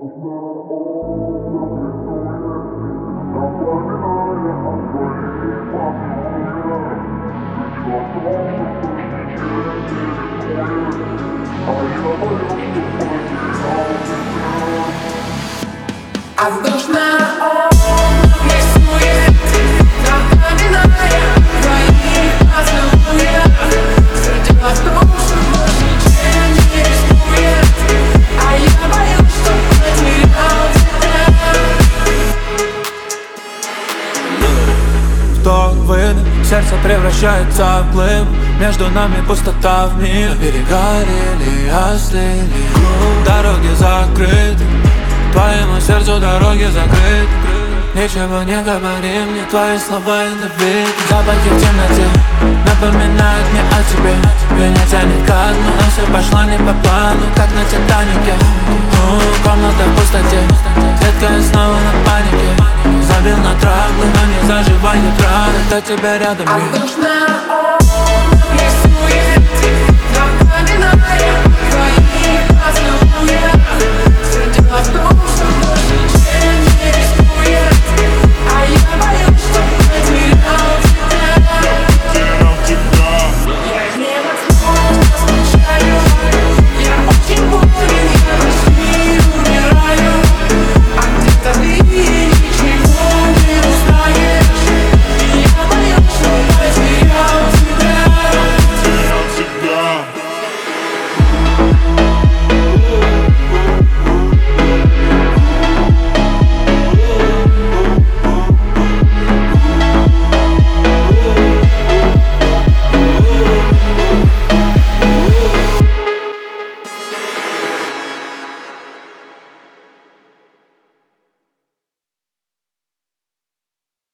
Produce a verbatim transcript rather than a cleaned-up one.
А воздушная область рисует, напоминая твоих поцелуях. Дело в том, что больше ничем не рискует, а я боюсь, что потерял тебя. В то время сердце превращается в плым, между нами пустота в миг. Берега рели остыли, дороги закрыты, твоему сердцу дороги закрыты. Ничего не говори мне, твои слова ядовиты. Запахи в темноте напоминают мне о тебе. Меня тянет ко дну, но все пошло не по плану, как на Титанике. У, комната в пустоте, клетка я снова на панике. Забил на траблы, но не заживает раны, кто тебя рядом. А воздушная